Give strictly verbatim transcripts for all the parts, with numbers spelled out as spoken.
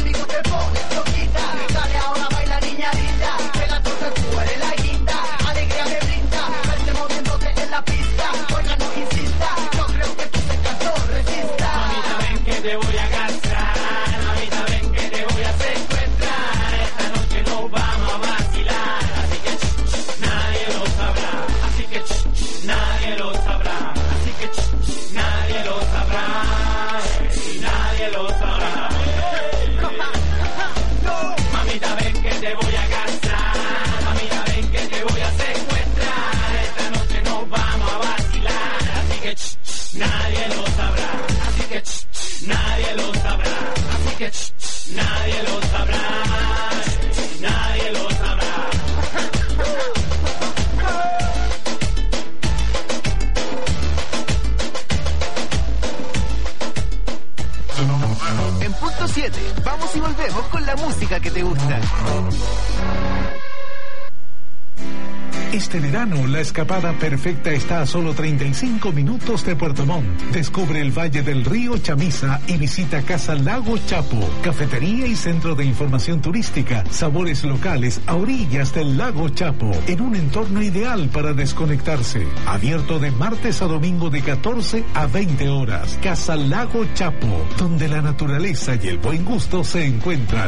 conmigo te pones loquita. Dale ahora, baila niña linda, que la cosa tú eres la guinda. Alegría me brinda, verte moviéndote en la pista. Oiga, no insista, yo creo que tú te cansó, resista. Mamita, ven que te voy a casar. Mamita, ven que te voy a secuestrar. Esta noche nos vamos a vacilar. Así que ch, ch, nadie lo sabrá. Así que ch, ch, nadie lo sabrá. Así que ch, ch, nadie lo sabrá. Y nadie lo sabrá. Mamita, ven que te voy a casar. Mamita, ven que te voy a secuestrar. Esta noche nos vamos a vacilar. Así que ch, ch, nadie lo sabrá. Así que ch, ch, nadie lo sabrá. Así que ch, ch, nadie lo sabrá. Nadie lo sabrá. En punto siete, vamos y volvemos con la música que te gusta. Este verano, la escapada perfecta está a solo treinta y cinco minutos de Puerto Montt. Descubre el Valle del Río Chamisa y visita Casa Lago Chapo, cafetería y centro de información turística, sabores locales a orillas del Lago Chapo, en un entorno ideal para desconectarse. Abierto de martes a domingo de catorce a veinte horas. Casa Lago Chapo, donde la naturaleza y el buen gusto se encuentran.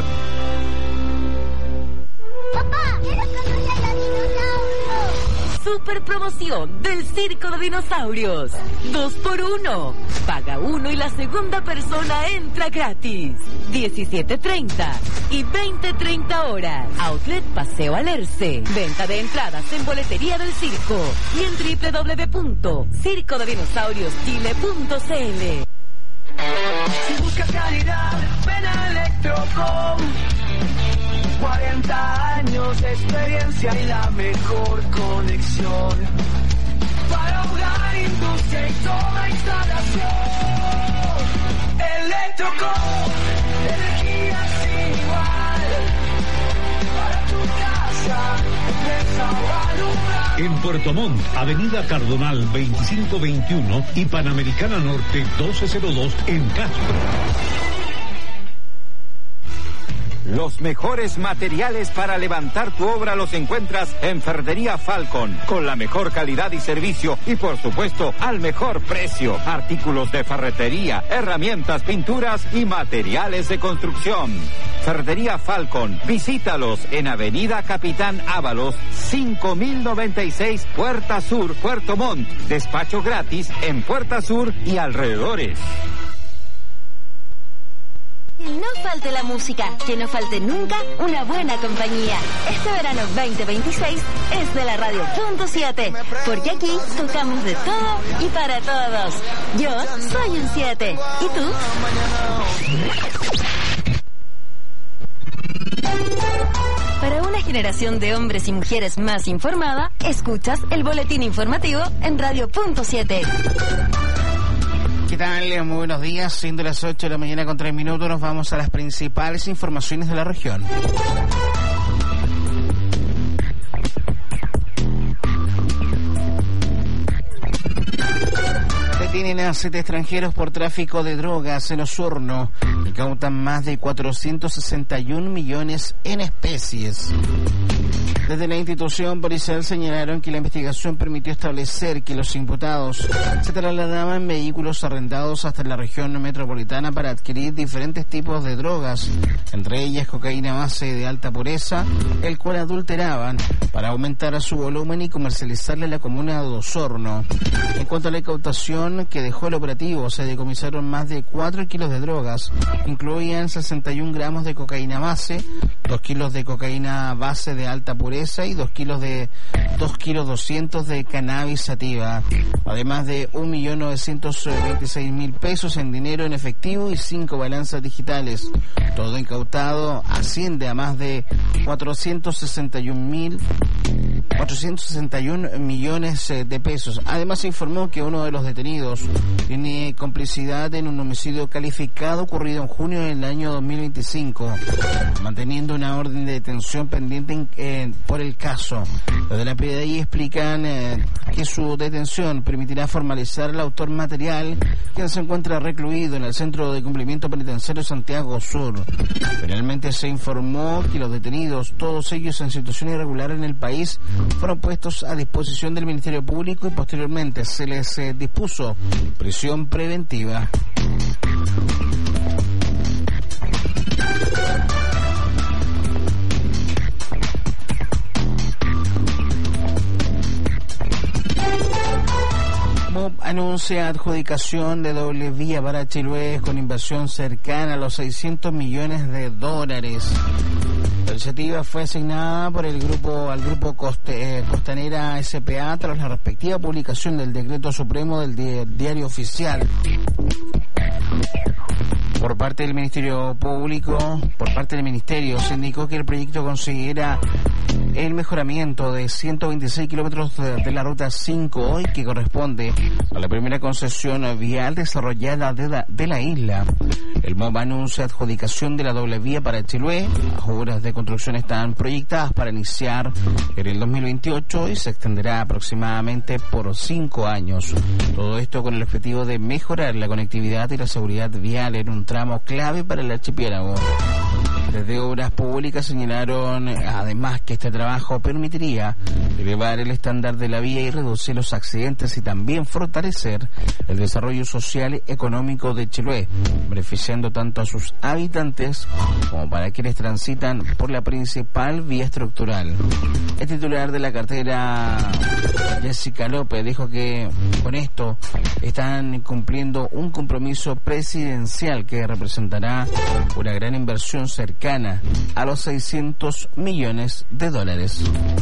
Papá, quiero conocer a los dinosaurios. Super promoción del Circo de Dinosaurios. Dos por uno. Paga uno y la segunda persona entra gratis. diecisiete treinta y veinte treinta horas. Outlet Paseo Alerce. Venta de entradas en boletería del circo y en doble u doble u doble u punto circo de dinosaurios chile punto c l. Si buscas calidad, ven a Electrocom. cuarenta años de experiencia y la mejor conexión para hogar, industria y toda instalación. Electrocom, energía sin igual para tu casa, empresa o lugar. En Puerto Montt, Avenida Cardonal veinticinco veintiuno y Panamericana Norte doce cero dos en Castro. Los mejores materiales para levantar tu obra los encuentras en Ferretería Falcon, con la mejor calidad y servicio y por supuesto al mejor precio. Artículos de ferretería, herramientas, pinturas y materiales de construcción. Ferretería Falcon, visítalos en Avenida Capitán Ábalos, cinco mil noventa y seis, Puerta Sur, Puerto Montt. Despacho gratis en Puerta Sur y alrededores. Que no falte la música, que no falte nunca una buena compañía. Este verano veinte veintiséis es de la Radio punto siete, porque aquí tocamos de todo y para todos. Yo soy un siete. ¿Y tú? Para una generación de hombres y mujeres más informada, escuchas el boletín informativo en Radio punto siete. ¿Qué tal? Muy buenos días. Siendo las ocho de la mañana con tres minutos, nos vamos a las principales informaciones de la región. Detienen a siete extranjeros por tráfico de drogas en Osorno. Incautan más de cuatrocientos sesenta y un millones en especies. Desde la institución policial señalaron que la investigación permitió establecer que los imputados se trasladaban en vehículos arrendados hasta la región metropolitana para adquirir diferentes tipos de drogas, entre ellas cocaína base de alta pureza, el cual adulteraban para aumentar su volumen y comercializarla en la comuna de Osorno. En cuanto a la incautación que dejó el operativo, se decomisaron más de cuatro kilos de drogas, incluían sesenta y un gramos de cocaína base, dos kilos de cocaína base de alta pureza y dos kilos de dos kilos doscientos de cannabis sativa, además de un millón novecientos veintiséis mil pesos en dinero en efectivo y cinco balanzas digitales. Todo incautado asciende a más de cuatrocientos sesenta y un mil cuatrocientos sesenta y un millones de pesos. Además, se informó que uno de los detenidos tiene complicidad en un homicidio calificado ocurrido en junio del año dos mil veinticinco, manteniendo una orden de detención pendiente en, eh, por el caso. Los de la P D I explican eh, que su detención permitirá formalizar al autor material, quien se encuentra recluido en el Centro de Cumplimiento Penitenciario Santiago Sur. Finalmente se informó que los detenidos, todos ellos en situación irregular en el país, fueron puestos a disposición del Ministerio Público y posteriormente se les eh, dispuso prisión preventiva. M O B anuncia adjudicación de doble vía para Chiloé con inversión cercana a los seiscientos millones de dólares. La iniciativa fue asignada por el grupo al grupo Coste, eh, Costanera S P A tras la respectiva publicación del decreto supremo del di- diario oficial. Por parte del Ministerio Público, por parte del Ministerio, se indicó que el proyecto considera el mejoramiento de ciento veintiséis kilómetros de, de la ruta cinco hoy, que corresponde a la primera concesión vial desarrollada de la, de la isla. El M O B anuncia adjudicación de la doble vía para Chiloé. Las obras de construcción están proyectadas para iniciar en el dos mil veintiocho y se extenderá aproximadamente por cinco años. Todo esto con el objetivo de mejorar la conectividad y la seguridad vial en un tramo clave para el archipiélago. Desde Obras Públicas señalaron además que este trabajo permitiría elevar el estándar de la vía y reducir los accidentes y también fortalecer el desarrollo social y económico de Chiloé, beneficiando tanto a sus habitantes como para quienes transitan por la principal vía estructural. El titular de la cartera, Jessica López, dijo que con esto están cumpliendo un compromiso presidencial que representará una gran inversión cercana a los seiscientos millones de dólares.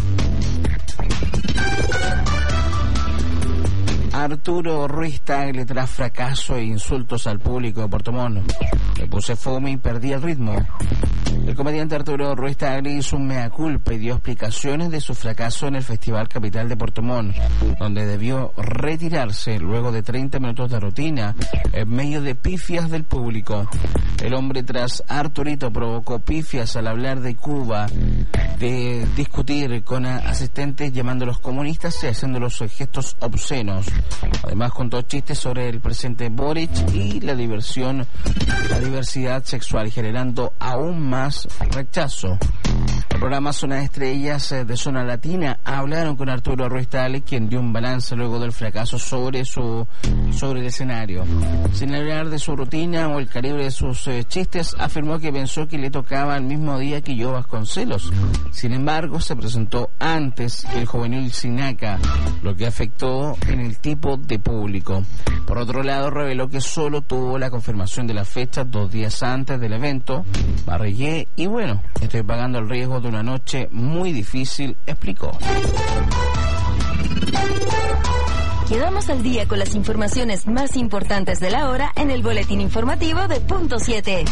Arturo Ruiz Tagle, tras fracaso e insultos al público de Puerto Montt. Me puse fome y perdí el ritmo. El comediante Arturo Ruiz Tagle hizo un mea culpa y dio explicaciones de su fracaso en el Festival Capital de Puerto Montt, donde debió retirarse luego de treinta minutos de rutina en medio de pifias del público. El hombre tras Arturito provocó pifias al hablar de Cuba, de discutir con asistentes llamándolos comunistas y haciéndolos gestos obscenos. Además contó chistes sobre el presidente Boric y la diversión, la diversidad sexual, generando aún más rechazo. El programa Zona de Estrellas de Zona Latina hablaron con Arturo Ruiz Tagle, quien dio un balance luego del fracaso sobre su sobre el escenario. Sin hablar de su rutina o el calibre de sus eh, chistes, afirmó que pensó que le tocaba el mismo día que Yo Vasconcelos. Sin embargo, se presentó antes que el juvenil Sinaca, lo que afectó en el tipo de público. Por otro lado, reveló que solo tuvo la confirmación de la fecha dos días antes del evento. Barrillé y bueno, estoy pagando el riesgo de una noche muy difícil, explicó. Quedamos al día con las informaciones más importantes de la hora en el boletín informativo de Punto siete.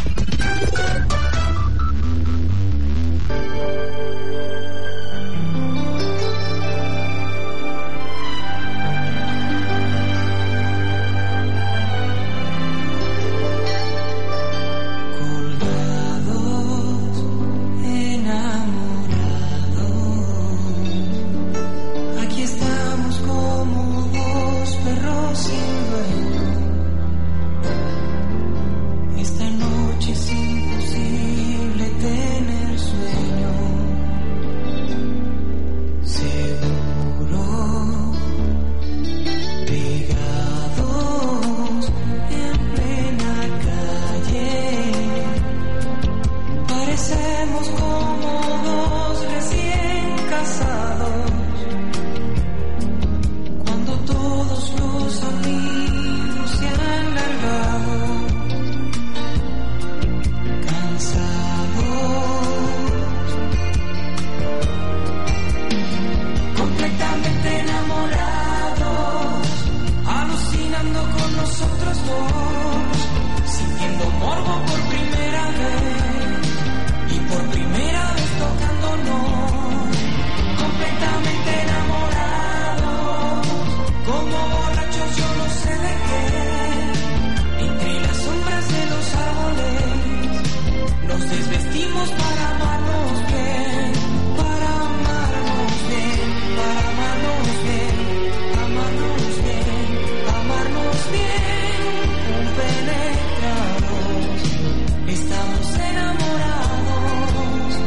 Nos desvestimos para amarnos bien, para amarnos bien, para amarnos bien, amarnos bien, amarnos bien, compenetrados, estamos enamorados,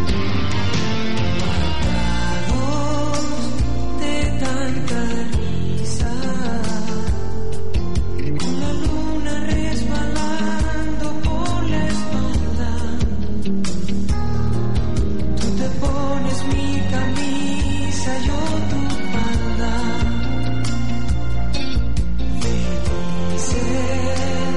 matados de tanta risa, con la luna resbalando por la espalda. Tú te pones mi camisa, yo tu falda. Felices,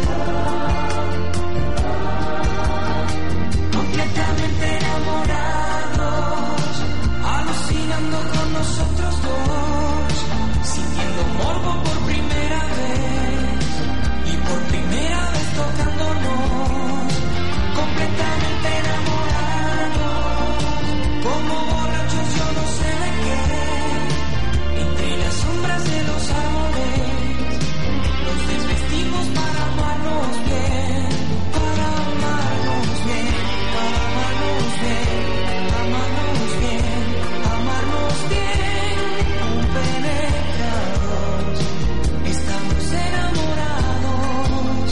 completamente enamorados, alucinando con nosotros dos, sintiendo morbo por primera vez y por primera vez tocándonos, completamente enamorados, como borrachos yo no sé de qué, entre las sombras de los árboles, nos desvestimos para amarnos bien, para amarnos bien, para amarnos bien, amarnos bien, amarnos bien, compenetrados, estamos enamorados.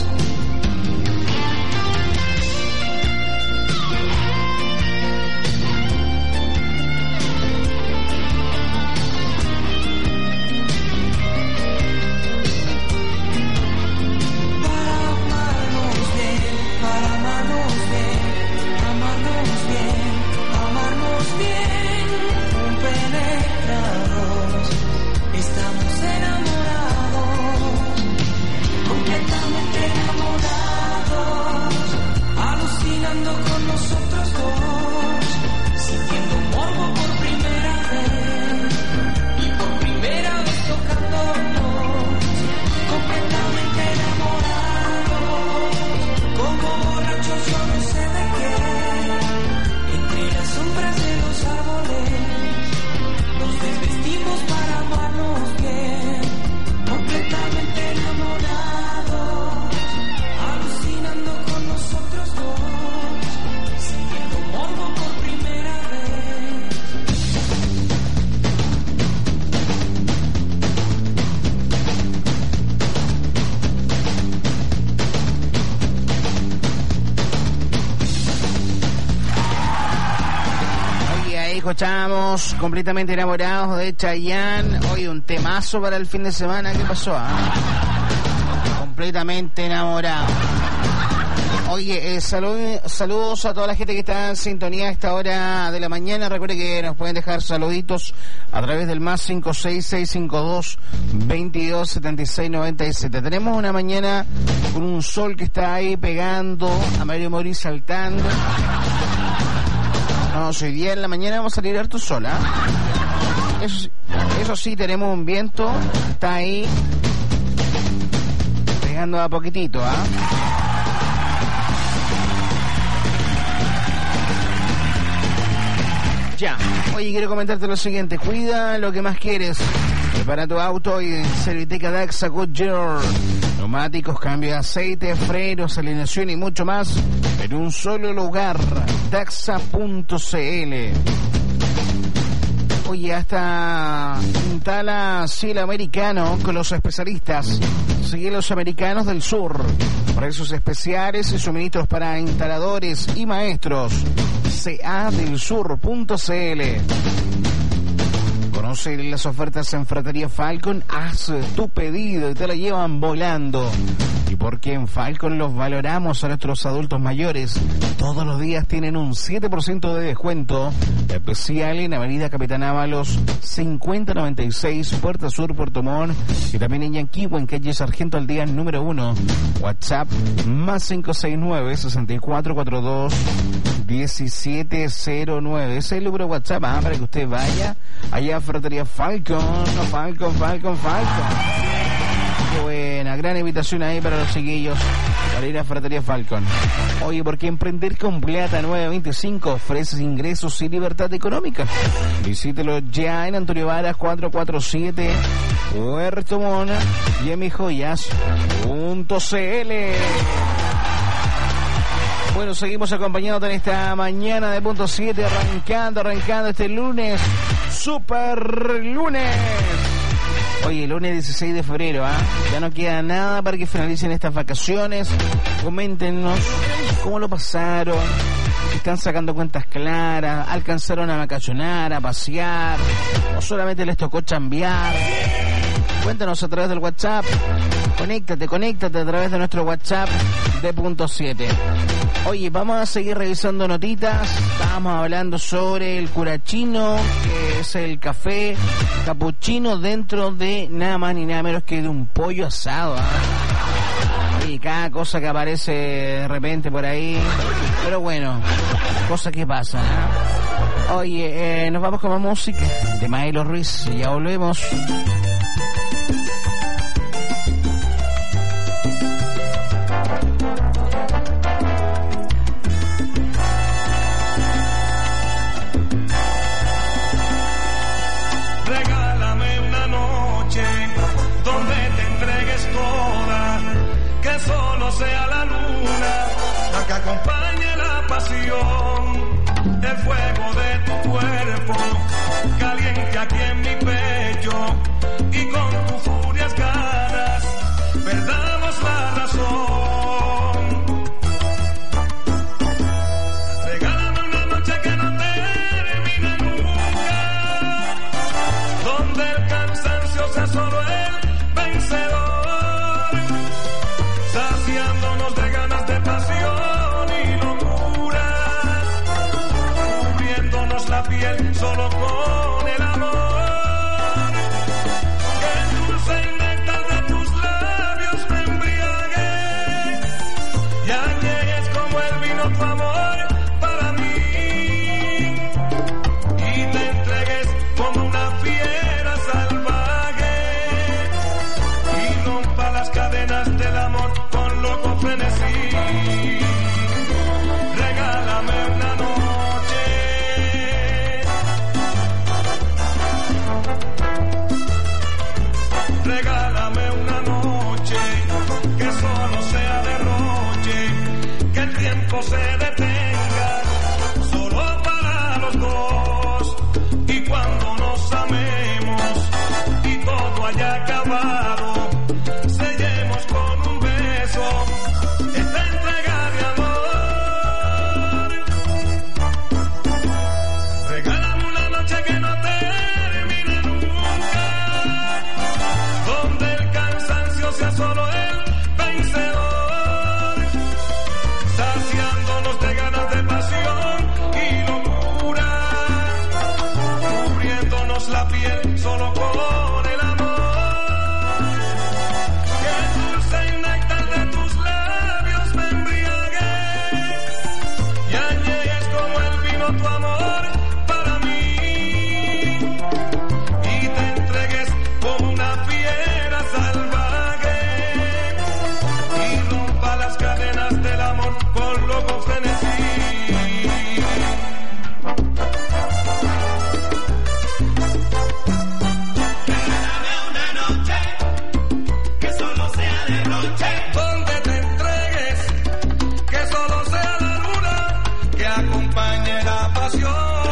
Para amarnos bien, para amarnos bien, amarnos bien, amarnos bien, compenetrados, estamos enamorados, completamente enamorados, alucinando con nosotros dos, sintiendo morbo por primera vez y por primera vez tocándonos, completamente enamorados, como borrachos yo no sé de qué, entre las sombras de los árboles, nos desvestimos para amarnos bien, completamente enamorados, alucinando con nosotros dos, sintiendo morbo por primera vez. Oye, ahí escuchamos completamente enamorados de Chayanne. Hoy un temazo para el fin de semana. ¿Qué pasó? ah? Completamente enamorado. Oye, eh, salud- saludos a toda la gente que está en sintonía a esta hora de la mañana. Recuerde que nos pueden dejar saluditos a través del más cinco seis seis cinco dos, veintidós setenta y seis noventa y siete. Tenemos una mañana con un sol que está ahí pegando, a Mario Mori saltando. No, hoy día en la mañana vamos a salir harto sol, ¿ah? Eso, sí- eso sí, tenemos un viento, está ahí pegando a poquitito, ¿ah? Ya. Oye, quiero comentarte lo siguiente. Cuida lo que más quieres. Prepara tu auto y en Serviteca Daxa Goodyear. Neumáticos, cambio de aceite, frenos, alineación y mucho más en un solo lugar. Daxa punto c l. Oye, hasta instala Cielo Americano con los especialistas. Cielos Americanos del Sur. Precios especiales y suministros para instaladores y maestros. C A del sur punto c l. Conoce las ofertas en Ferretería Falcon. Haz tu pedido y te la llevan volando. Y porque en Falcon los valoramos a nuestros adultos mayores. Todos los días tienen un siete por ciento de descuento especial en Avenida Capitán Ábalos cincuenta noventa y seis, Puerta Sur, Puerto Montt, y también en Yanquihue, en calle Sargento al día número uno. WhatsApp más cinco seis nueve, seis cuatro cuatro dos, uno siete cero nueve. Ese es el número de WhatsApp, ¿ah? Para que usted vaya allá a Ferretería Falcon. Falcon, Falcon, Falcon. Qué buena, gran invitación ahí para los chiquillos para ir a Ferretería Falcon. Oye, porque emprender con Plata nueve veinticinco ofrece ingresos y libertad económica. Visítelo ya en Antonio Varas cuatrocientos cuarenta y siete, Puerto Montt, y en mi joyas punto c l. Bueno, seguimos acompañándote en esta mañana de punto siete, arrancando, arrancando este lunes, super lunes. Oye, lunes dieciséis de febrero, ¿ah? ¿eh? Ya no queda nada para que finalicen estas vacaciones. Coméntenos cómo lo pasaron, si están sacando cuentas claras, alcanzaron a vacacionar, a pasear, o solamente les tocó chambear. Cuéntanos a través del WhatsApp. Conéctate, conéctate a través de nuestro WhatsApp de punto siete. Oye, vamos a seguir revisando notitas. Estábamos hablando sobre el curachino, que es el café capuchino dentro de nada más ni nada menos que de un pollo asado, ¿eh? Y cada cosa que aparece de repente por ahí. Pero bueno, cosas que pasan, ¿eh? Oye, eh, nos vamos con más música de Maelo Ruiz y ya volvemos. Sea la luna la que acompañe la pasión, el fuego de tu cuerpo caliente aquí en mi pecho, y con tus furias ganas perdamos la razón. Regálame una noche que no termine nunca, donde el cansancio sea solo el vencedor, saciándonos de ganas de pasión y locuras, cubriéndonos la piel solo con el amor. Que el dulce y néctar de tus labios me embriague y añegues como el vino tu amor para mí, y te entregues como una fiera salvaje y rompa las cadenas del amor con loco frenesí. Regálame una noche, regálame una noche que solo sea derroche, que el tiempo se detenga solo para los dos, y cuando nos amemos y todo haya acabado, sellemos con un beso esta entrega de amor. Regálame una noche que no termine nunca, donde el cansancio sea solo el vencedor, saciándonos de ganas de pasión y locura, cubriéndonos la piel solo con el amor. Que el dulce y néctar de tus labios me embriague y añegues como el vino tu amor para mí, y te entregues como una fiera salvaje y rompa las cadenas del amor con loco frenesí. Que solo sea de noche, donde te entregues, que solo sea la luna que acompañe la pasión,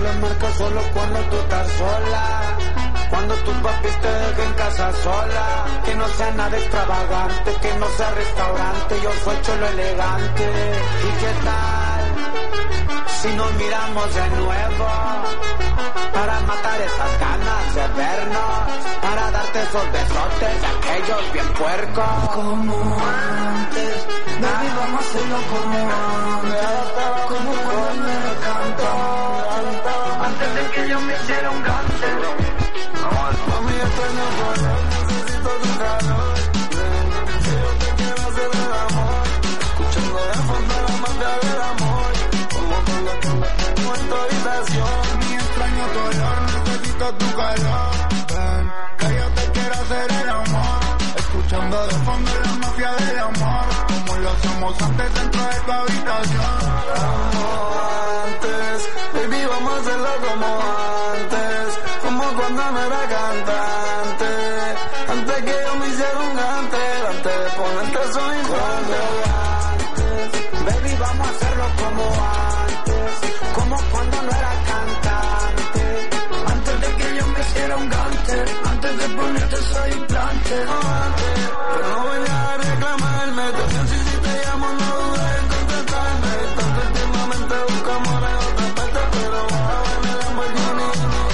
le marcas solo cuando tú estás sola. Cuando tus papis te dejen casa sola. Que no sea nada extravagante, que no sea restaurante. Yo soy cholo elegante. ¿Y qué tal si nos miramos de nuevo? Para matar esas ganas de vernos, para darte esos besotes de aquellos bien puercos. Como antes, baby, vamos a hacerlo como antes. Como cuando me lo cantaba, antes de que yo me hiciera un gánster. Mami, extraño color, necesito tu calor. Si yo te quiero hacer el amor, escuchando de fondo la mafia del amor. Como cuando tengo en tu habitación. Mi extraño color, necesito tu calor. Ven, que yo te quiero hacer el amor. Escuchando de fondo la mafia del amor. Como lo hacemos antes dentro de tu habitación. Como antes, baby, vamos a hacerlo como antes. Como cuando no era cantante. Antes que yo me hiciera un gante. Antes de ponerte soy implante. Baby, vamos a hacerlo como antes. Como cuando no era cantante. Antes de que yo me hiciera un gante. Antes de ponerte soy implante. Pero no vengas a reclamarme. Te pienso y si te llamo no dudes en contestarme. Tanto últimamente buscamos en otra parte. Pero ahora en el Lamborghini.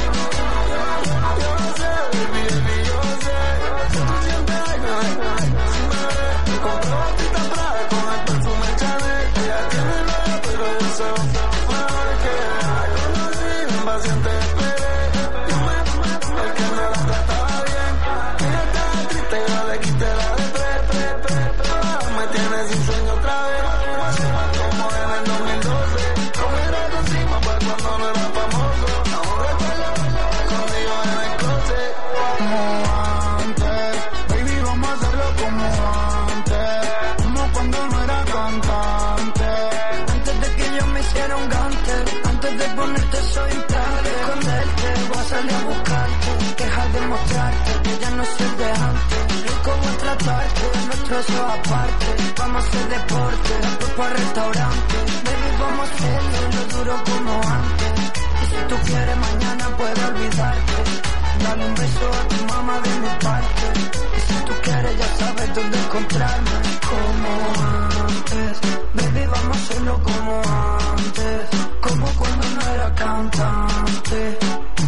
Yo sé, baby, baby, yo sé. Si tú sientes algo, si me ves, me compro batita Prada con el perfume Chanel. Ella tiene nada, pero yo sé mejor que conocí, impaciente esperé. Yo me el que no la trataba bien. Ella estaba triste, yo le quité la de pre, pre, pre, pre. Me tiene sin sueño otra vez. Como en el dos mil doce. No me era encima, pues cuando no era famoso. Aún recuerdo conmigo en el closet. Como antes, baby, vamos a hacerlo como antes. Como cuando no era cantante. Antes de que yo me hiciera un gante. Antes de ponerte soy implante. Esconderte, voy a salir a buscarte. Dejar de mostrarte que ya no soy de antes. Rico voy a tratarte, nuestro eso aparte. Vamos a hacer deporte, después para restaurante. Baby, vamos a hacerlo, lo duro como antes. Y si tú quieres mañana puedes olvidarte. Dale un beso a tu mamá de mi parte. Y si tú quieres ya sabes dónde encontrarme. Como antes, baby, vamos a hacerlo como antes. Como cuando no era cantante.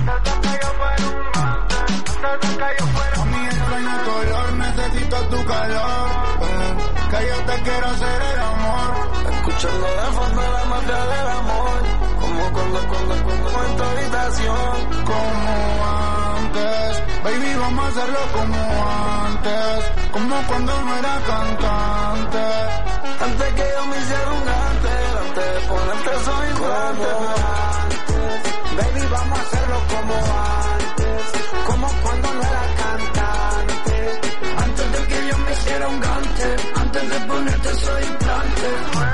A mi extraño color, necesito tu calor. Ven, que yo te quiero hacer el amor. Escuchando de fondo la mafia del amor. Como cuando, cuando, cuando en tu habitación. Como antes, baby, vamos a hacerlo como antes. Como cuando no era cantante. Antes que yo me hiciera un gante. Antes de ponerte soy implante. Baby, vamos a hacerlo como antes. Como cuando no era cantante. Antes de que yo me hiciera un gante. Antes de ponerte soy implante.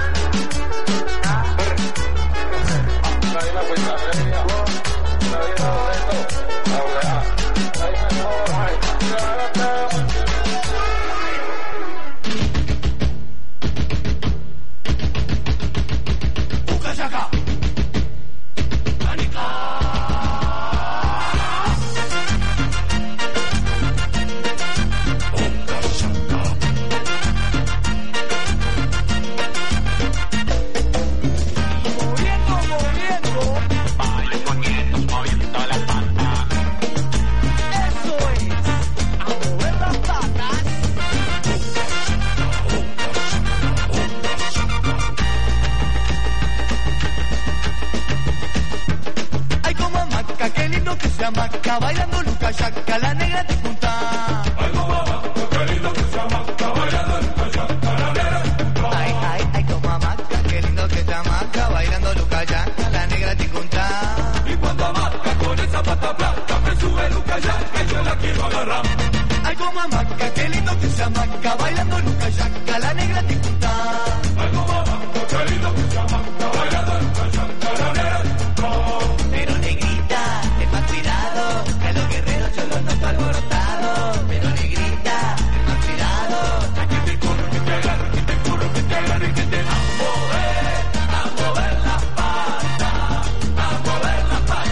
Maca bailando Luca Yaca, la negra te junta. Ay, mamá, qué lindo que se amaca bailando Luca Yaca, la negra te junta. Ay, ay, ay, como amaca, qué lindo que se amaca bailando Luca Yaca, la negra te junta. Y cuando amaca con esa pata blanca, me sube Luca Yaca y yo la quiero agarrar. Ay, como amaca, qué lindo que se amaca bailando Luca Yaca, la negra te junta. Ay, mamá, qué lindo que se amaca bailando Luca Yaca, la negra te junta. Pero negrita, ten más cuidado, que a los guerreros yo los noto alborotados. Pero negrita, ten más cuidado, que te corro, que te agarro, que te corro, que te agarro y que te a mover, a mover la pata, a mover la pata.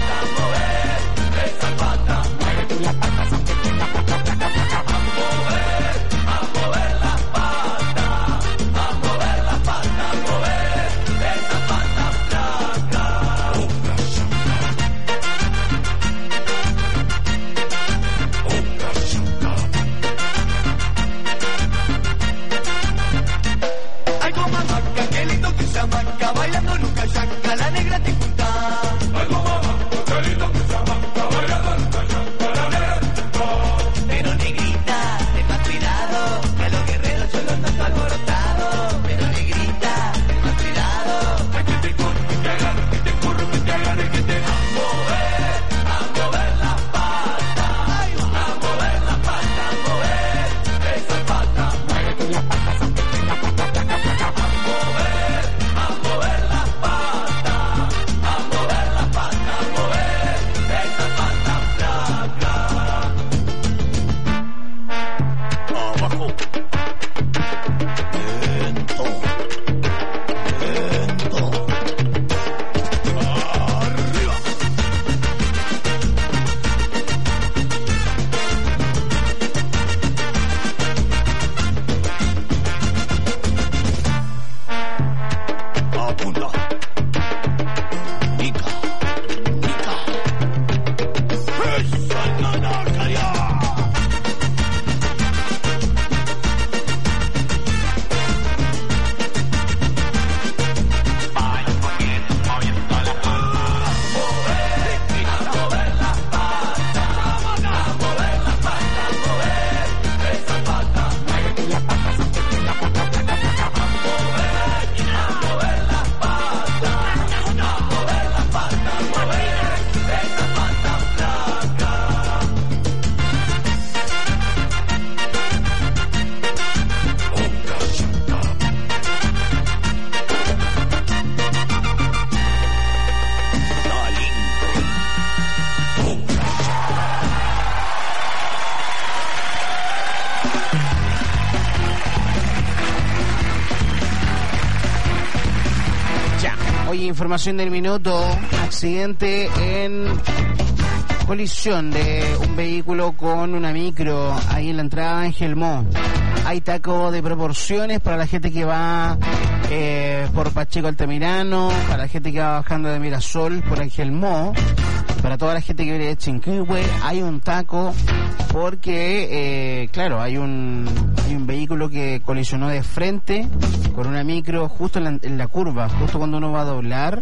información del minuto. Accidente en colisión de un vehículo con una micro ahí en la entrada de Angelmó. Hay taco de proporciones para la gente que va eh, por Pacheco Altamirano, para la gente que va bajando de Mirasol por Angelmó, para toda la gente que viene de Chinquihue. Hay un taco porque, eh, claro, hay un, hay un vehículo que colisionó de frente con una micro justo en la, en la curva, justo cuando uno va a doblar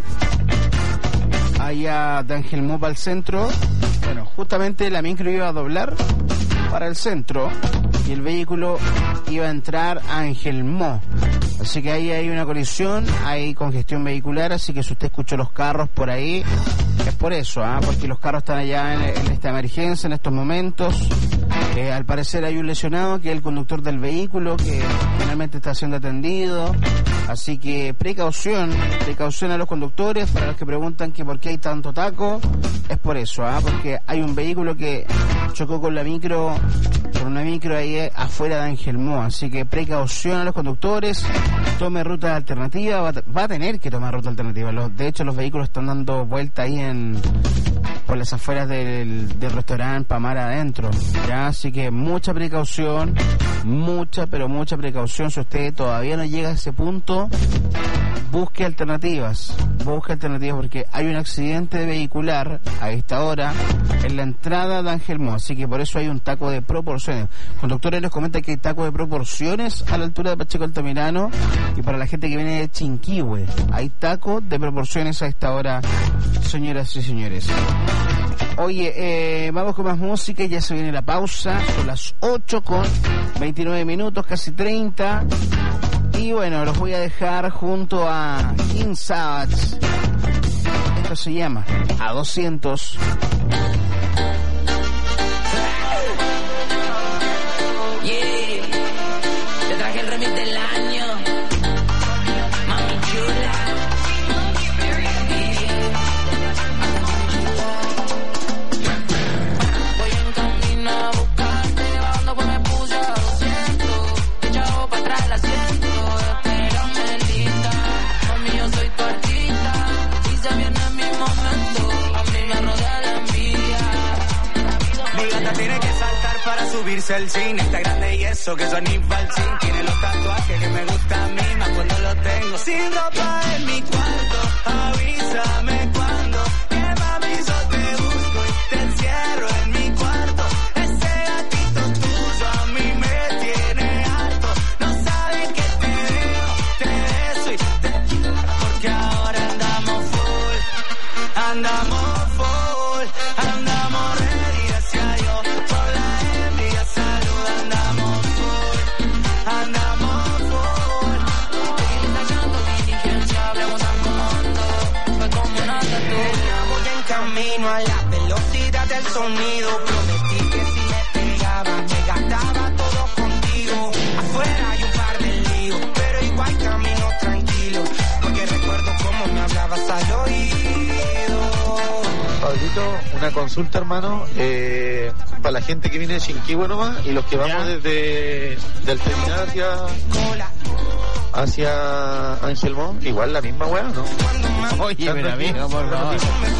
allá de Angelmó para el centro. Bueno, justamente la micro iba a doblar para el centro y el vehículo iba a entrar a Angelmó. Así que ahí hay una colisión, hay congestión vehicular, así que si usted escuchó los carros por ahí, es por eso, ¿ah? Porque los carros están allá en, en esta emergencia en estos momentos. Eh, al parecer hay un lesionado que es el conductor del vehículo que finalmente está siendo atendido. Así que precaución, precaución a los conductores. Para los que preguntan que por qué hay tanto taco, es por eso, ¿ah? Porque hay un vehículo que chocó con la micro, con una micro ahí afuera de Angelmó. Así que precaución a los conductores, tome ruta alternativa, va, va a tener que tomar ruta alternativa. Los, de hecho, los vehículos están dando vuelta ahí en por las afueras del, del restaurante Pamar adentro, ¿ya? Así que mucha precaución, mucha, pero mucha precaución. Si usted todavía no llega a ese punto, busque alternativas, busque alternativas porque hay un accidente vehicular a esta hora en la entrada de Angelmó, así que por eso hay un taco de proporciones. Conductores nos comentan que hay taco de proporciones a la altura de Pacheco Altamirano, y para la gente que viene de Chinquihue hay taco de proporciones a esta hora, señoras y señores. Oye, eh, vamos con más música, ya se viene la pausa, son las ocho con veintinueve minutos, casi treinta. Y bueno, los voy a dejar junto a King Savage. Esto se llama A doscientos. Yeah, te traje el remix del año, mami chula. Voy en camino a buscarte, bajando pues me puse a doscientos. Te echaba para atrás el asiento, espérame linda. Mami, yo soy tu artista y se viene mi momento. A mí me rodea la envidia. Mi gata tiene que saltar para subirse al cine. Está grande y eso que son infalsín. Tiene los tatuajes que me gustan a mí, más cuando los tengo sin ropa en mi cuarto. Avísame cuando, que mami yo te busco y te encierro en mi cuarto. Ese gatito tuyo a mí me tiene harto. No sabes que te veo, te beso y te... Porque ahora andamos full, andamos full, andamos ready hacia yo. Por la envidia salud, andamos full, andamos full. Sacando diligencia, preguntando mundo, fue como una tatu. Voy en camino a la velocidad del sonido. Prometí que si me pegaba, me gastaba todo contigo. Afuera hay un par de líos, pero igual camino tranquilo. Porque recuerdo cómo me hablabas al oído. Pablito, una consulta, hermano, eh, para la gente que viene de Chinquihue nomás y los que vamos ¿Ya? desde del terminal hacia hacia Angelmó, igual la misma weá, ¿no? Oye, pero amigo, por favor.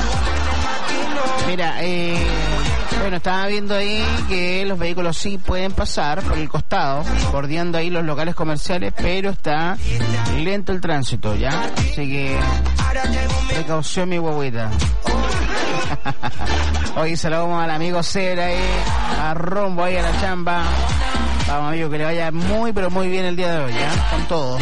Mira, eh, bueno, estaba viendo ahí que los vehículos sí pueden pasar por el costado, bordeando ahí los locales comerciales, pero está lento el tránsito, ¿ya? Así que precaución, mi guaguita. Hoy saludamos al amigo Cera ahí, a Rombo ahí a la chamba. Vamos, amigo, que le vaya muy, pero muy bien el día de hoy, ¿ya? Con todo.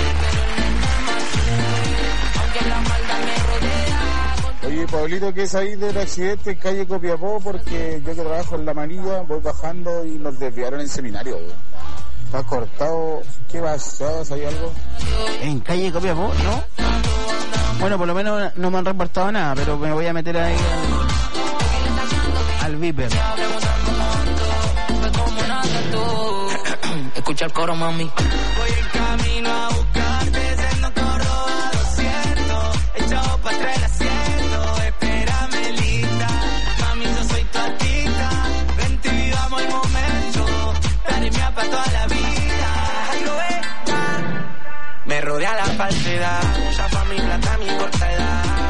Oye, Pablito, ¿qué es ahí del accidente en calle Copiapó? Porque yo que trabajo en La Manilla, voy bajando y nos desviaron en seminario, güey. Está cortado. ¿Qué pasó? ¿Hay algo? ¿En calle Copiapó? ¿No? Bueno, por lo menos no me han reportado nada, pero me voy a meter ahí al, al Viper. Escucha el coro, mami. Voy en camino a buscarte, siendo corro a doscientos. Echado para atrás el asiento, espérame linda. Mami, yo soy tu artista, vente y vivamos el momento. Dale mía para toda la vida. Ay, lo ves, me rodea la falsedad. Mucha pa' mi plata, mi corta edad.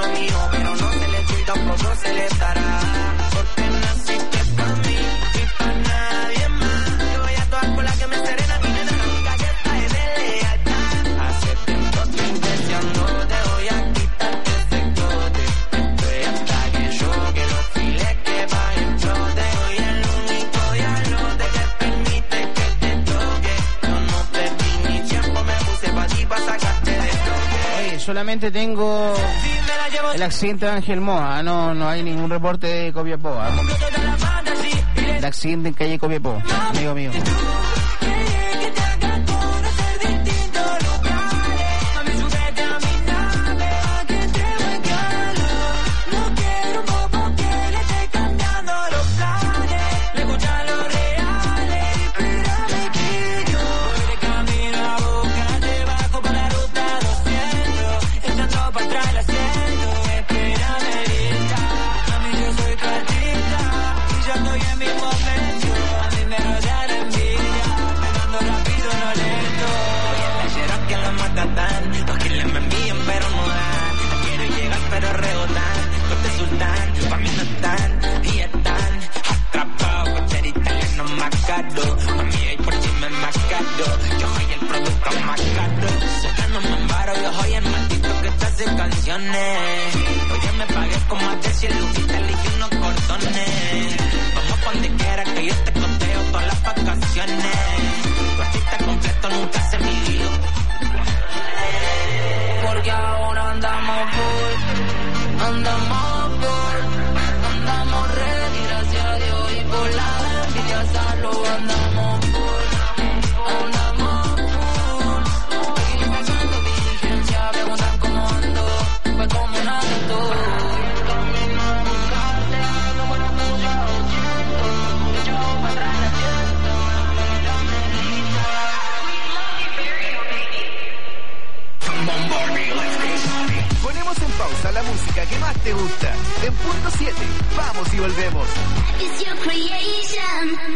lo mío, pero no se le echó y tampoco se le dará. Porque naciste pa' mí y pa' nadie más. Yo voy a todas por la que me serena, mi nena, la única que está es de lealtad. Hace tiempo estoy deseando, te voy a quitar ese cote. Estoy hasta que yo, que los files que vayan flote. Soy el único diablote que permite que te toque. Yo no perdí ni tiempo, me puse pa' ti pa' sacarte de toque. Oye, solamente tengo el accidente de Ángel Moa, no, no hay ningún reporte de Copiapó. ¿eh? El accidente en calle Copiapó, amigo mío. Oye, me pagué con más de cien lucitas, elegí unos cordones. Vamos pa' donde quiera que yo te costeo todas las vacaciones. Tu artista completo nunca se midió. Porque ahora andamos full, andamos full, andamos ready, gracias a Dios y por la envidia salud, andamos full, andamos full. Aquí pasando diligencia, preguntan cómo ando. Fue como una de todo. Camino a buscarte, no puedo escuchar o siento. Yo para atrás la siento. La medita. Ponemos en pausa la música que más te gusta. En punto siete, vamos y volvemos. It's your creation.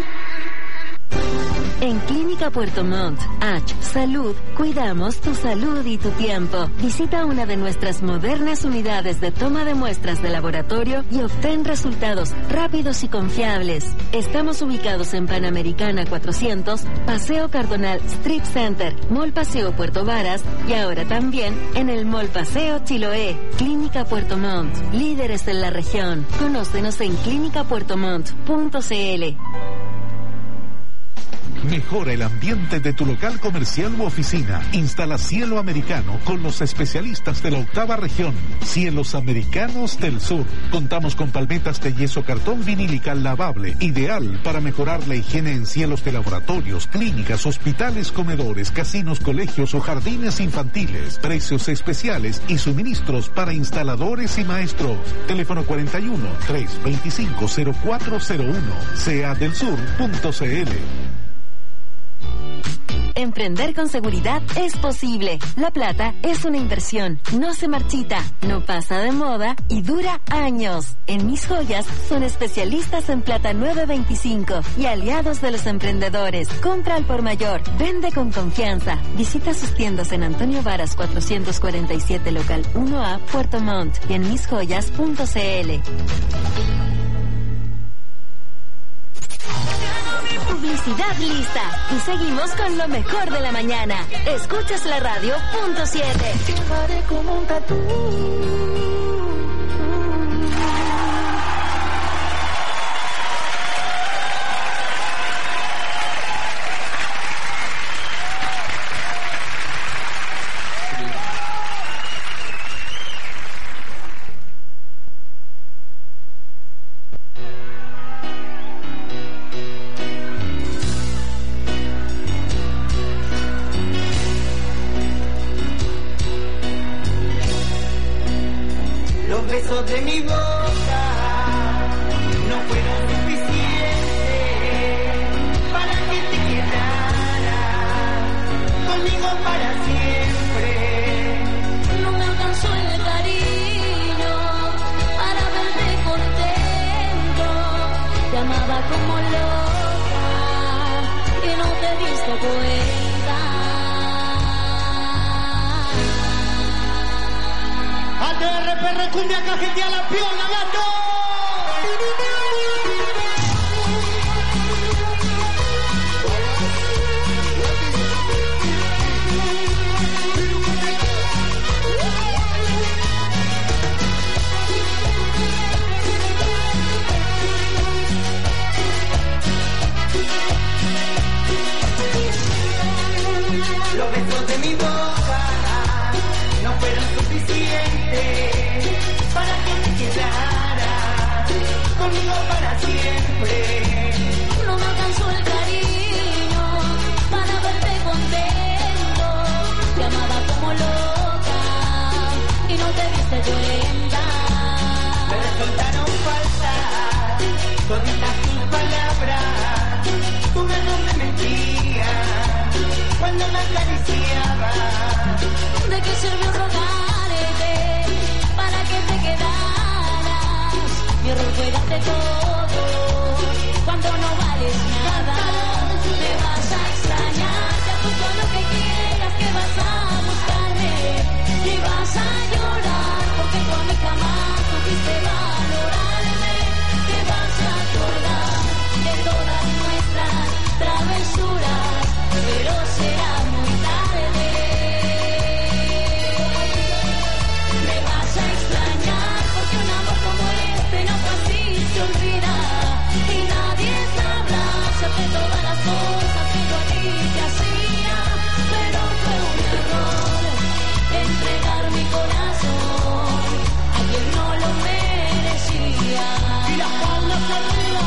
En Clínica Puerto Montt, H Salud, cuidamos tu salud y tu tiempo. Visita una de nuestras modernas unidades de toma de muestras de laboratorio y obtén resultados rápidos y confiables. Estamos ubicados en Panamericana cuatrocientos, Paseo Cardonal Strip Center, Mall Paseo Puerto Varas y ahora también en el Mall Paseo Chiloé. Clínica Puerto Montt, líderes en la región. Conócenos en clínica puerto montt punto c l. Mejora el ambiente de tu local comercial u oficina. Instala Cielo Americano con los especialistas de la octava región. Cielos Americanos del Sur. Contamos con palmetas de yeso cartón vinilical lavable, ideal para mejorar la higiene en cielos de laboratorios, clínicas, hospitales, comedores, casinos, colegios o jardines infantiles. Precios especiales y suministros para instaladores y maestros. Teléfono cuarenta y uno, trescientos veinticinco, cero cuatro cero uno. c a del sur punto c l. Emprender con seguridad es posible. La plata es una inversión, no se marchita, no pasa de moda y dura años. En Mis Joyas son especialistas en plata nueve veinticinco y aliados de los emprendedores. Compra al por mayor, vende con confianza. Visita sus tiendas en Antonio Varas cuatrocientos cuarenta y siete local uno A, Puerto Montt y en mis joyas punto c l. Publicidad lista y seguimos con lo mejor de la mañana. Escuchas la radio punto siete. Llevaré como un tatú. De mi boca no fueron suficientes para que te quedaras conmigo para siempre. No me alcanzó el cariño para verte contento. Te amaba como loca y no te diste cuenta. Aguante R P R Cumbia Cajetía la piola, gato. Los besos de mi boca no fueron suficientes para que te quedaras conmigo para siempre. No me alcanzó el cariño para verte contento. Te amaba como loca y no te diste cuenta. Me resultaron falsas toditas tus palabras. Tu mano me mentía cuando me acariciaba. ¿De qué sirvió rogarte para que te quedaras? Mi error fue darte todo cuando no vales nada. Me vas a extrañar, te apuesto lo que quieras, que vas a buscarme y vas a llorar porque con mi jamás supiste valorarme. Te vas a acordar de todas nuestras travesuras, pero será muy tarde. Me vas a extrañar porque un amor como este no fácil se olvida y nadie sabrá hacerte todas las cosas que yo a ti te hacía, pero fue un error entregar mi corazón a quien no lo merecía. Y las palmas arriba.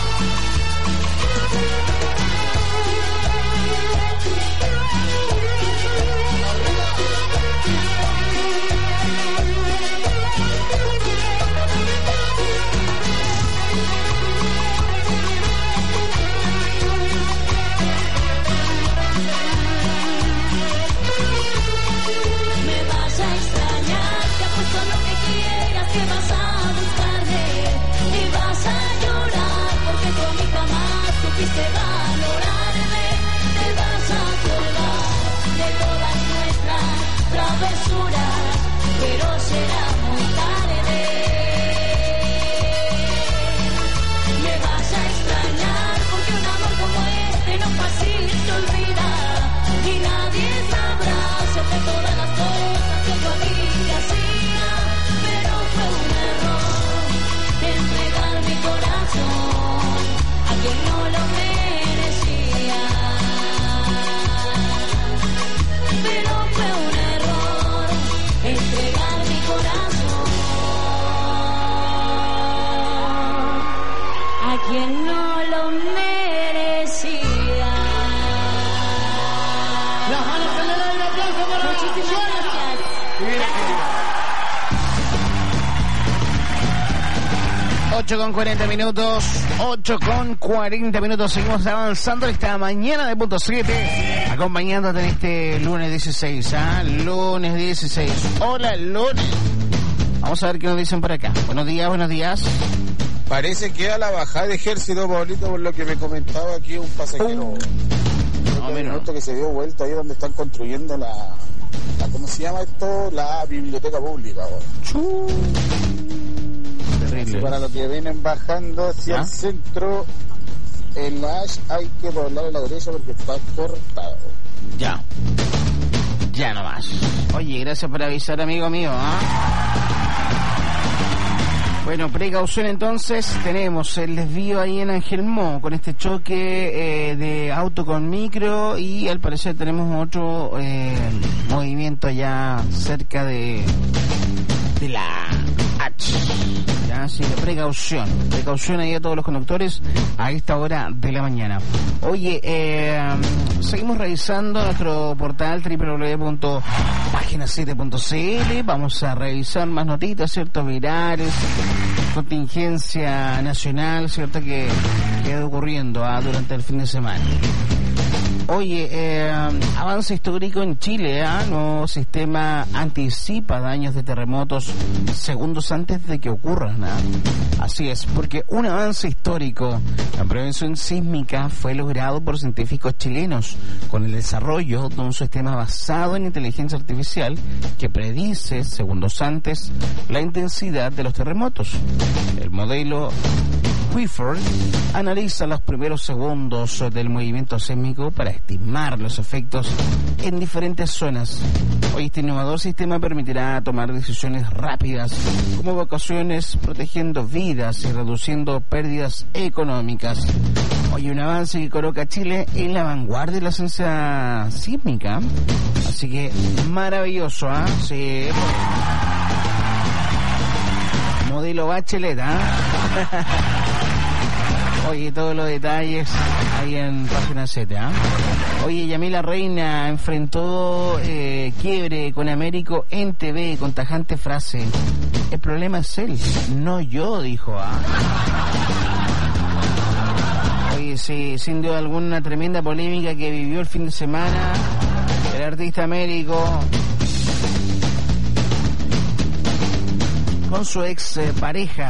Me vas a extrañar, te apuesto lo que quieras, que vas a buscarme y vas a llorar porque tú a mí jamás supiste valorarme. Te vas a acordar de todas nuestras travesuras, pero será muy tarde. Me vas a extrañar porque un amor como este no fácil se olvida y nadie sabrá hacerte todas las cosas que yo a ti te hacía, pero fue un error entregar mi corazón a quien no lo merecía. Pero fue un error entregar mi corazón a quien no lo merecía. Las manos en el aire, aplauso para Muchísimas gracias. ocho con cuarenta minutos, ocho con cuarenta minutos, seguimos avanzando esta mañana de punto siete, acompañándote en este lunes dieciséis, ¿ah? Lunes dieciséis. Hola, lunes. Vamos a ver qué nos dicen por acá. Buenos días, buenos días. Parece que a la bajada de ejército, Pablito, por lo que me comentaba aquí un pasajero. Uh, no, un auto que se dio vuelta ahí donde están construyendo la, la ¿cómo se llama esto? La biblioteca pública ahora. Uh, terrible. Para los que vienen bajando hacia ¿Ah? el centro, en la Ash hay que doblar a la derecha porque está cortado. Ya. Ya nomás. Oye, gracias por avisar, amigo mío, ¿ah? Bueno, precaución entonces, tenemos el desvío ahí en Angelmó con este choque eh, de auto con micro y al parecer tenemos otro eh, movimiento ya cerca de, de la H. Ya, así que precaución, precaución ahí a todos los conductores a esta hora de la mañana. Oye, eh, seguimos revisando nuestro portal doble u doble u doble u punto página siete punto c l. Vamos a revisar más notitas, ¿cierto? Virales, contingencia nacional, ¿cierto? Que queda ocurriendo ah, durante el fin de semana. Oye, eh, avance histórico en Chile, ¿eh? Nuevo sistema anticipa daños de terremotos segundos antes de que ocurran, ¿eh? Así es, porque un avance histórico en prevención sísmica fue logrado por científicos chilenos con el desarrollo de un sistema basado en inteligencia artificial que predice segundos antes la intensidad de los terremotos. El modelo Clifford analiza los primeros segundos del movimiento sísmico para estimar los efectos en diferentes zonas. Hoy este innovador sistema permitirá tomar decisiones rápidas como evacuaciones, protegiendo vidas y reduciendo pérdidas económicas. Hoy un avance que coloca a Chile en la vanguardia de la ciencia sísmica. Así que maravilloso, ¿ah? ¿eh? Sí. Modelo Bachelet, ¿ah? ¿eh? Oye, todos los detalles ahí en página siete, ¿eh? Oye, Yamila Reina enfrentó eh, quiebre con Américo en T V con tajante frase: el problema es él, no yo, dijo. ¿eh? Oye, sí, sin duda alguna, una tremenda polémica que vivió el fin de semana el artista Américo con su ex eh, pareja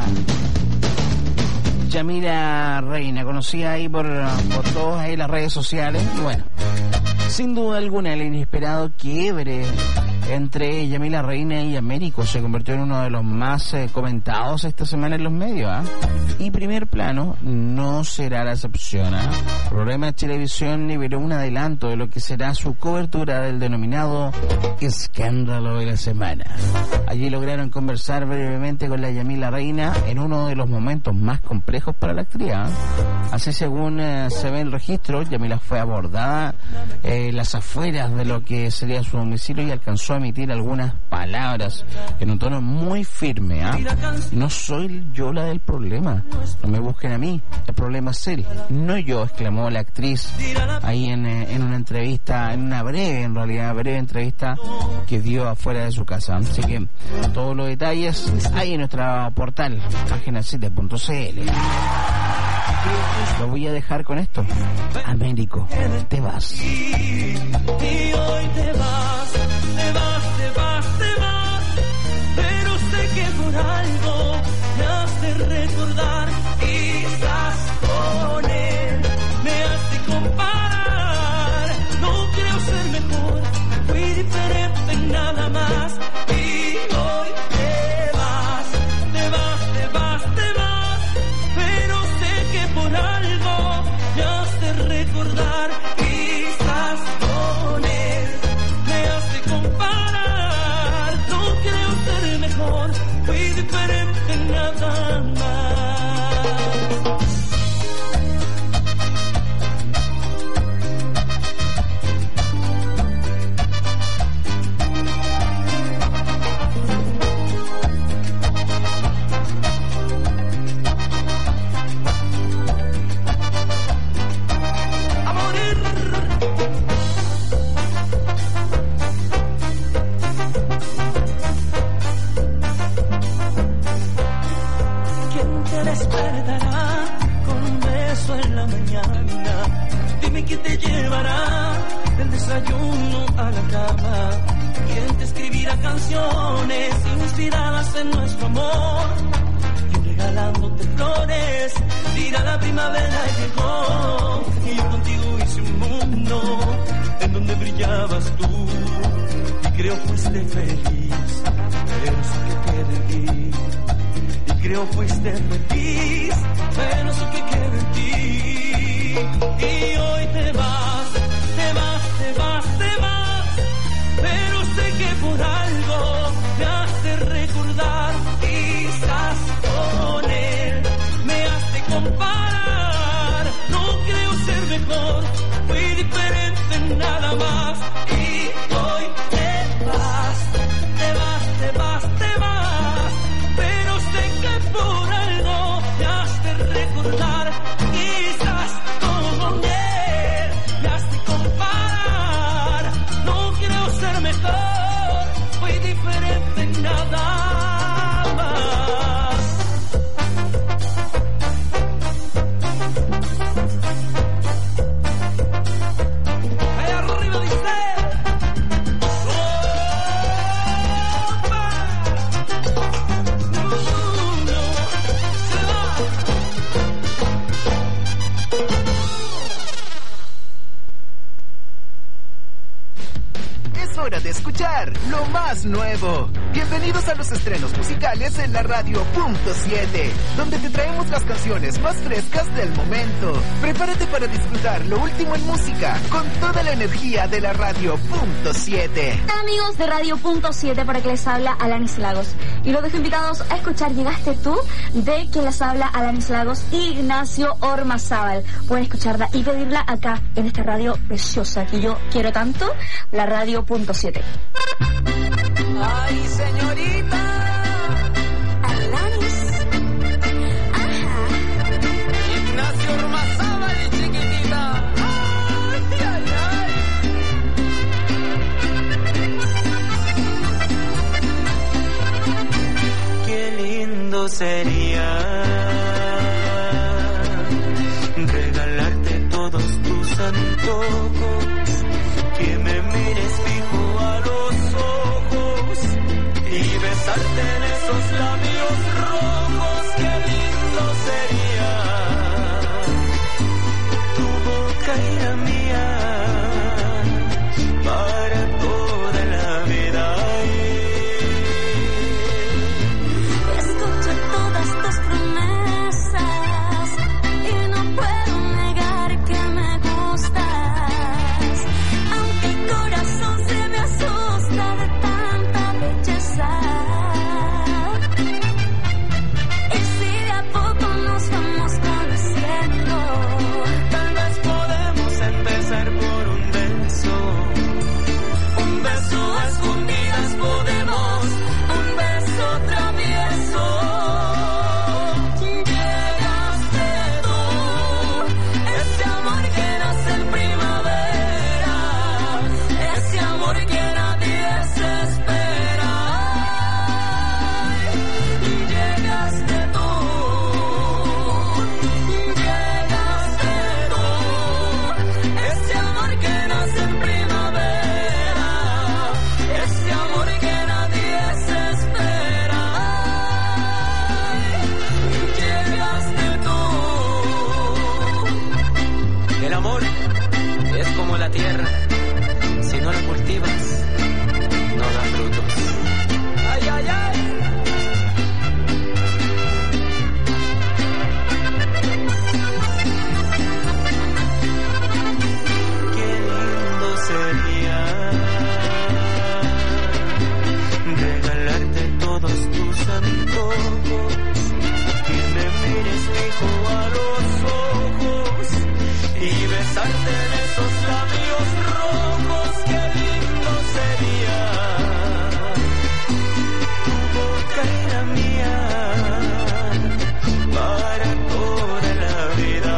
Yamila Reina, conocida ahí por, por todos ahí las redes sociales. Y bueno, sin duda alguna el inesperado quiebre entre Yamila Reina y Américo se convirtió en uno de los más eh, comentados esta semana en los medios, ¿eh? Y Primer Plano no será la excepción, ¿eh? Programa de Televisión liberó un adelanto de lo que será su cobertura del denominado escándalo de la semana. Allí lograron conversar brevemente con la Yamila Reina en uno de los momentos más complejos para la actriz, ¿eh? Así según eh, se ve en el registro, Yamila fue abordada en eh, las afueras de lo que sería su domicilio y alcanzó a emitir algunas palabras en un tono muy firme, ¿eh? No soy yo la del problema, no me busquen a mí, el problema es él, no yo, exclamó la actriz ahí en, en una entrevista, en una breve, en realidad breve entrevista que dio afuera de su casa. Así que todos los detalles ahí en nuestro portal, página siete punto c l. Lo voy a dejar con esto. Américo, te vas. Y hoy te vas, te vas, te vas, te vas. Pero sé que por algo me has de recordar. Quizás con él me has de comparar. No creo ser mejor, fui diferente en nada más. Y hoy te vas, te vas, te vas, te vas. Pero sé que por algo me has de recordar. Quizás con él me has de comparar. No creo ser mejor, fui diferente en nada más. Despertará con un beso en la mañana. Dime quién te llevará del desayuno a la cama. Quién te escribirá canciones inspiradas en nuestro amor. Y regalándote flores dirá la primavera llegó. Y yo contigo hice un mundo en donde brillabas tú. Y creo fuiste feliz, pero sé que te debí. Creo fuiste feliz, pero sé que queda en ti. Y hoy te vas, te vas, te vas, te vas. Pero sé que por algo me has de recordar. Quizás con él me has de comparar. No creo ser mejor, fui diferente en nada más. Y hoy te vas, te vas, te vas, te vas. Pero sé que por algo me has de recordar. de escuchar lo más nuevo. Bienvenidos a los estrenos musicales en la radio punto siete, donde te traemos las canciones más frescas del momento. Prepárate para disfrutar lo último en música con toda la energía de la radio punto siete. Amigos de radio punto siete, por aquí les habla Alanis Lagos y los dejo invitados a escuchar Llegaste tú, de quien les habla Alanis Lagos y Ignacio Ormazábal. Pueden escucharla y pedirla acá en esta radio preciosa que yo quiero tanto, la radio punto siete. Ay, señorita. Alanis. Ajá. Ignacio Ormazábal, chiquitita. Ay, ay, ay. Qué lindo sería regalarte todos tus antojos, que me mires fijo a los ojos y besarte en esos labios rojos. Qué lindo sería tu boca y la mía para toda la vida. Escucho todas tus promesas y no puedo negar que me gustas, aunque el corazón se me asusta de tanta belleza. Y si de a poco nos vamos conociendo, Tal vez podemos empezar por un beso, un beso a escondidas podemos, un beso travieso. Llegaste tú, ese amor que nace en primavera, ese amor que nadie se espera. Llegaste tú, llegaste tú, ese amor que nace en primavera, ese amor que nadie se espera. Llegaste tú. El amor es como la tierra, si no la cultivas, no da frutos. Ay, ay, ay. Qué lindo sería regalarte todos tus antojos, que me mires fijo a los ojos y besarte en esos labios rojos. Qué lindo sería tu boca y la mía para toda la vida.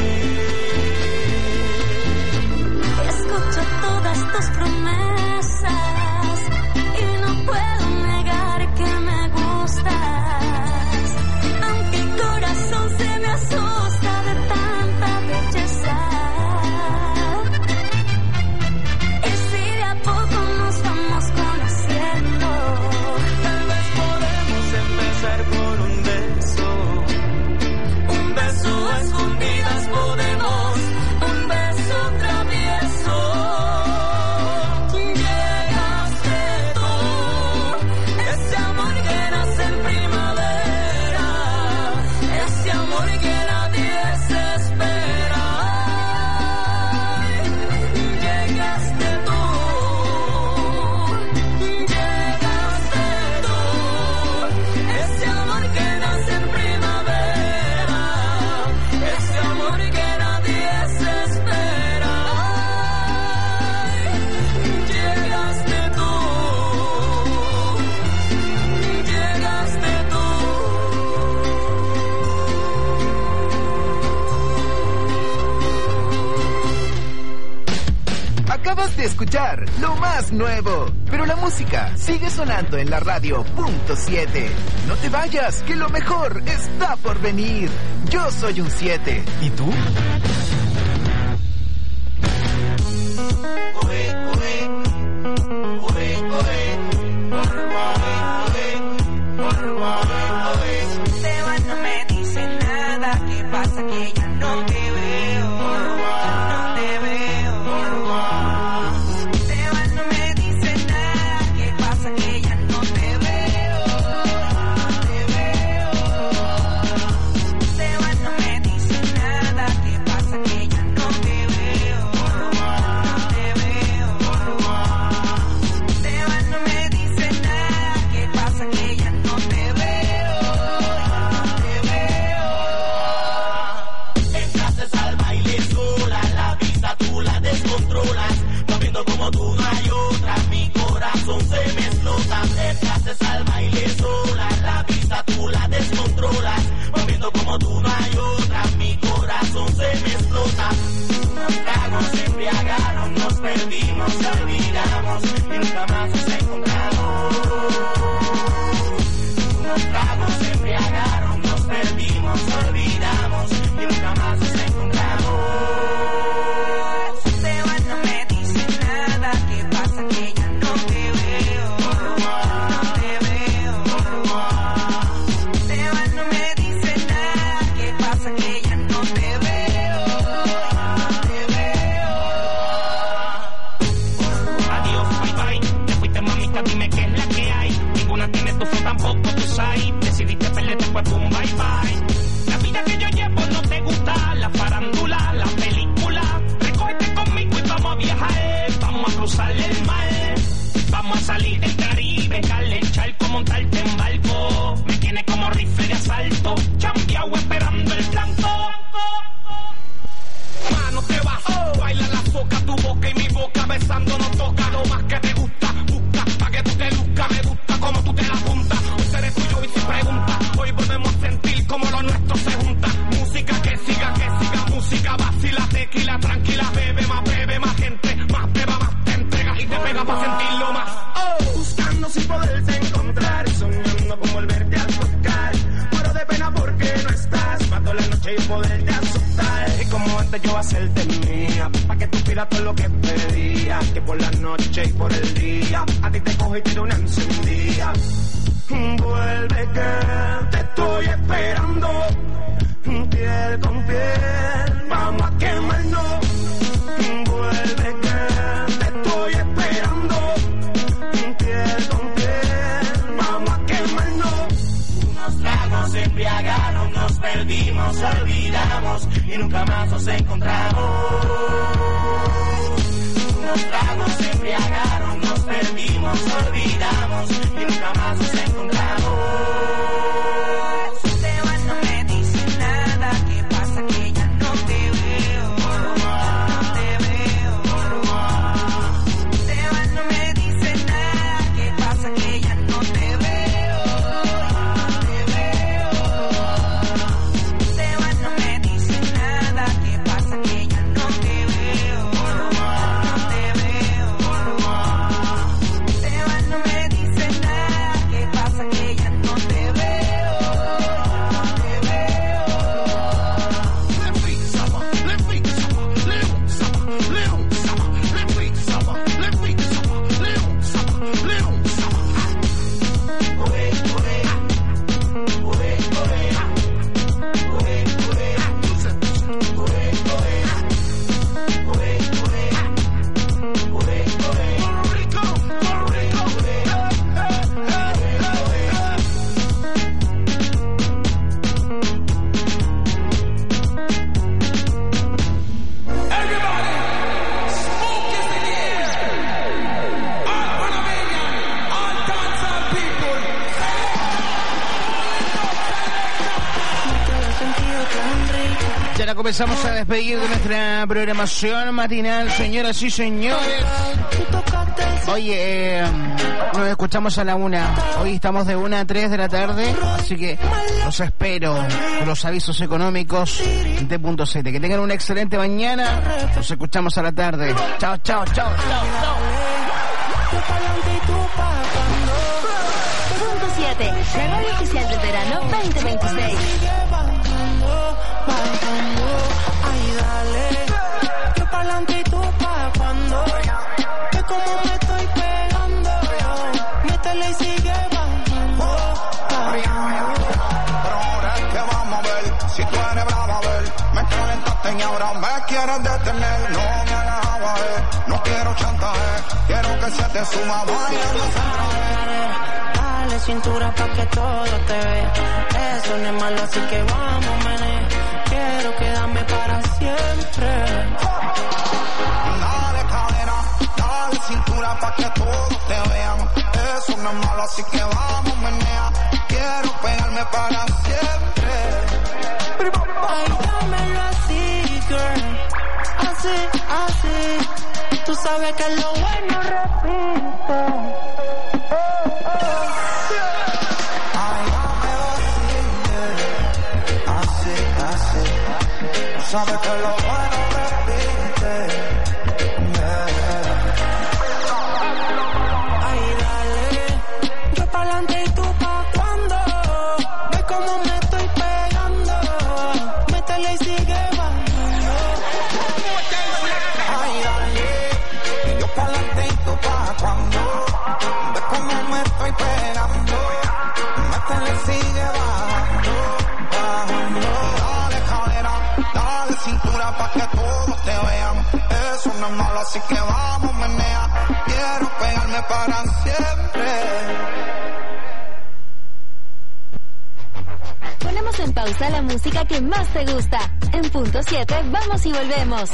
escucho todas tus promesas y no puedo negar que me gustas, aunque el corazón se me asusta de tanta belleza. Y si de a poco nos vamos conociendo, Tal vez podemos empezar por un beso, un beso a escondidas podemos, un beso travieso. Llegaste tú, ese amor que nace en primavera, ese amor que nadie se espera. Llegaste tú, llegaste tú, ese amor que nace en primavera, ese amor que nadie se espera. Llegaste tú, llegaste tú. Acabas de escuchar lo más nuevo, pero la música sigue sonando en la radio punto siete. No te vayas, que lo mejor está por venir. Yo soy un siete. ¿Y tú? Sebas no me dice nada, ¿qué pasa? Que ya no te veo, no te veo. Sebas no me dice nada. como tú no hay otra, mi corazón se me explota. Unos tragos se embriagaron, nos perdimos, olvidamos y nunca más nos encontramos. Unos tragos se embriagaron, nos perdimos, olvidamos y nunca más nos encontramos. Se va, no me dice nada, ¿qué pasa? Que ya no te veo, no te veo. Se va, no me dice nada, ¿qué pasa? Que ya no te veo, no te veo. Adiós, bye bye, te fuiste mamita, dime qué es la que hay. Ninguna tiene tu fe, tampoco tu sai. Decidiste perderte, pues pum, bye bye. La vida que yo llevo no te gusta, la farándula, la película. Recógete conmigo y vamos a viajar, vamos a cruzar el mar. Vamos a salir del Caribe, calle, el charco, montarte en barco. Me tiene como rifle de asalto, chambeado esperando el blanco. Mano te bajo, baila la soca, tu boca y mi boca besando nos toca. Lo más que te gusta, busca, pa' que tú te luzcas. Me gusta como tú te la apuntas, hoy seré tuyo y sin pregunta. Hoy volvemos a sentir como lo nuestro se junta. Música que siga, que siga, música vacila, tequila, tranquila, bebe más, bebe más gente, más beba, más te entrega y te pega pa' sentirlo más. Oh, buscando sin poderte encontrar, soñando con volverte a tocar. Muero de pena porque no estás, mato la noche y poderte asustar. Y como antes yo hacerte mía, pa' que tú pidas todo lo que pedía, que por la noche y por el día, a ti te cojo y te doy una encendida. Vuelve que te estoy esperando, piel con piel, vamos a quemarnos. Vuelve que te estoy esperando, piel con piel, vamos a quemarnos. Unos tragos se embriagaron, nos perdimos, olvidamos y nunca más nos encontramos. Unos tragos se embriagaron, nos perdimos, olvidamos y nunca más nos encontramos. Se va, no me dice nada, ¿qué pasa? Que ya no te veo, no te veo. Se va, no me dice nada, ¿qué pasa? Que ya no te veo, no te veo. Se va, no me dice nada, ¿qué pasa? Que ya no te veo, no te veo. Se va, no me dice nada, ¿qué pasa? Que ya no te veo, no te veo. Ya la comenzamos a despedir de nuestra programación matinal, señoras y señores. Oye, eh, nos escuchamos a la una. Hoy estamos de una a tres de la tarde, así que los espero con los avisos económicos de Punto siete. Que tengan una excelente mañana. Nos escuchamos a la tarde. Chao, chao, chao, chao, chao. Punto siete, la radio oficial del verano veinte veintiséis. Ay, dale, que pa'lante y tú pa' cuando, que como me estoy pegando, métele y sigue bajando. Pero ahora es que vamos a ver, si tú eres brava, a ver, me calentaste y ahora me quieres detener. No me hagas agua, eh, no quiero chantaje, quiero que se te suma bailando sin dale cintura pa' que todo te vea, eso no es malo, así que vamos, mané. Quiero quedarme para siempre. Dale cadera, dale cintura pa' que todos te vean. Eso no es malo, así que vamos, menea. Quiero pegarme para siempre. Ay, dámelo así, girl. Así, así. Tú sabes que lo bueno repito. Oh, oh. Ay, dámelo así, girl. Así. así. Tú sabes que lo bueno repite. Yeah. Ay, dale, yo pa'lante y tú pa' cuando. Ve cómo me estoy pegando. Métele y sigue bajando. Ay, dale, yo pa'lante y tú pa' cuando. Ve cómo me estoy pegando. Métele y sigue bajando, bajando. Dale cadera, dale cintura pa' que todos te vean. Eso no es malo, así que vamos, menea. Quiero pegarme para siempre. Ponemos en pausa la música que más te gusta. En punto siete, vamos y volvemos.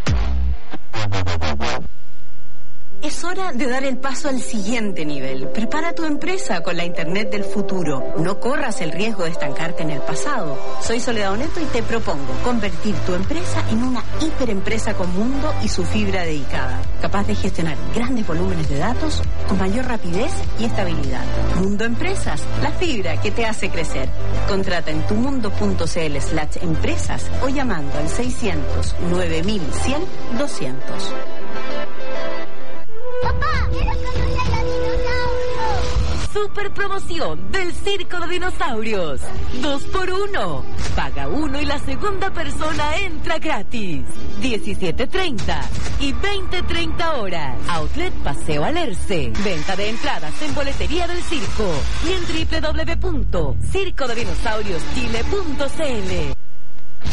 Es hora de dar el paso al siguiente nivel. Prepara tu empresa con la Internet del futuro. No corras el riesgo de estancarte en el pasado. Soy Soledad Oneto y te propongo convertir tu empresa en una hiperempresa con mundo y su fibra dedicada, capaz de gestionar grandes volúmenes de datos con mayor rapidez y estabilidad. Mundo Empresas, la fibra que te hace crecer. Contrata en tumundo.cl slash empresas o llamando al seiscientos nueve mil cien doscientos. ¡Papá! ¡Quiero conocer a los dinosaurios! Super promoción del Circo de Dinosaurios. Dos por uno. Paga uno y la segunda persona entra gratis. diecisiete treinta y veinte treinta horas. Outlet Paseo Alerce. Venta de entradas en boletería del circo y en doble u doble u doble u punto circo de dinosaurios chile punto c l.